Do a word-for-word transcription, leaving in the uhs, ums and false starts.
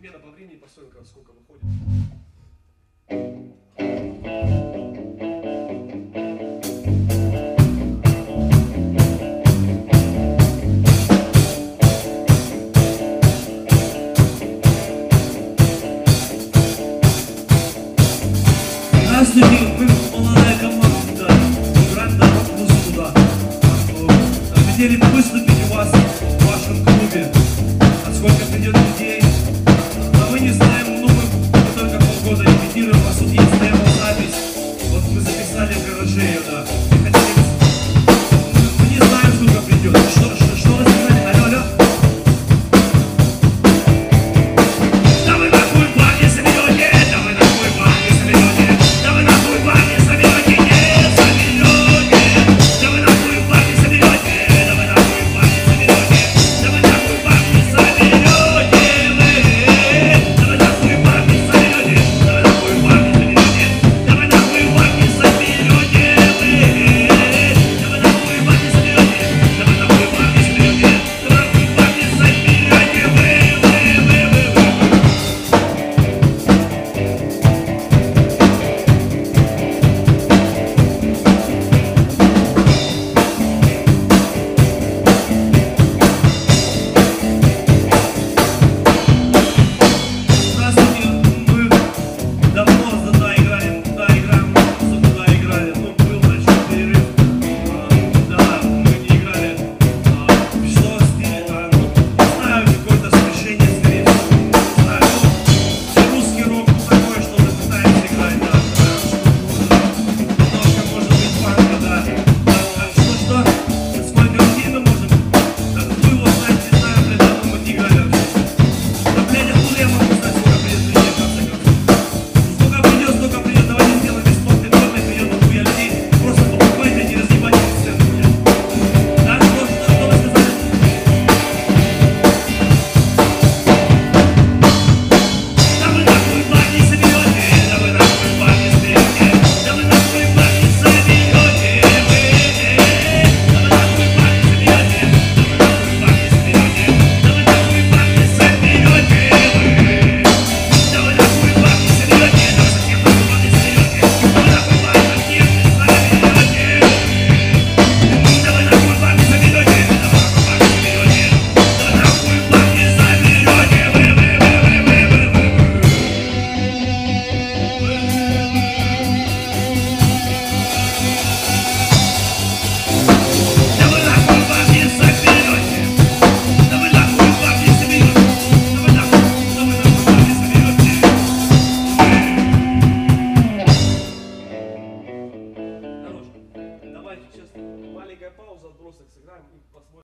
примерно по времени посмотрим, как сколько выходит. Здравствуйте, вы молодая команда, играть на рок-музыку, да. Хотели бы выступить у вас в вашем клубе. А сколько придет людей? А мы не знаем, ну мы только полгода репетируем, у вас тут есть демо-запись. Вот мы записали в гараже ее, да. И хотели бы... Мы не знаем, сколько придет. Что, что, что вы сказали? Алло, алло. Да вы нахуй парни соберете, да вы нахуй парни соберете, да вы нахуй парни соберете, не соберете, да вы нахуй парни соберете, да вы нахуй парни соберете, да вы нахуй парни соберете, вы, да вы нахуй парни соберете, да вы нахуй парни соберете, да вы нахуй парни соберете, вы, да вы нахуй парни соберете, да вы нахуй парни соберете, да вы нахуй парни соберете, вы, вы, вы, вы, вы. Здравствуйте, мы давно да, играли, да, играем музыку, да, играли, ну, был большой перерыв, а, да, мы не играли, а, что в стиле, да, ну, не знаю, какое-то смешение, скорее всего, не знаю, ну, русский рок, ну, такое, что мы пытаемся играть, да, да, что, немножко, может быть, фанка, да, а, что, что, сколько людей мы можем, да, вы его знаете, не знаю, блин, давно мы не играли вообще. Да, блядь, откуда я могу знать, сколько придет людей, в конце концов? Сколько придет, столько придет, давайте сделаем бесплатный вход, и придет нахуя людей. Просто покупайте, не разъебайте сцену, блядь. Да, что, что, что вы сказали? Да вы нахуй парни соберете, да вы нахуй парни соберете, да вы нахуй парни соберете, вы, да вы нахуй парни соберете, да вы нахуй парни соберете, да вы нахуй парни соберете, вы, да вы нахуй парни соберете, да вы совсем нахуй парни соберете, да вы нахуй парни совсем не соберете, да вы нахуй парни соберете, да вы нахуй парни соберете, да вы нахуй парни соберете, вы, вы, вы, вы, вы, вы, вы, вы, вы, вы, да вы нахуй парни соберете, да вы нахуй парни соберете, да вы нахуй, да вы нахуй парни соберете. Хорош. Давайте сейчас маленькая пауза, отбросок сыграем и посмотрим.